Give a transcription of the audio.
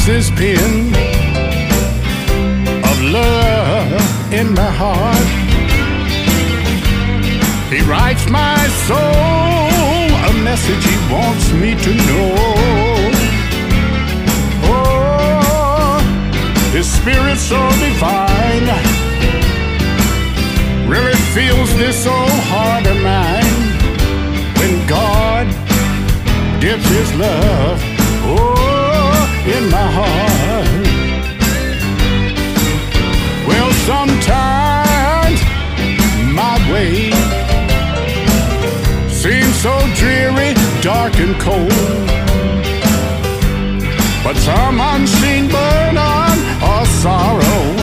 his pen of love in my heart. He writes my soul a message he wants me to know. Oh, his spirit so divine really feels this old heart of mine when God gives his love, oh, in my heart. Well, sometimes my way seems so dreary, dark and cold, but some unseen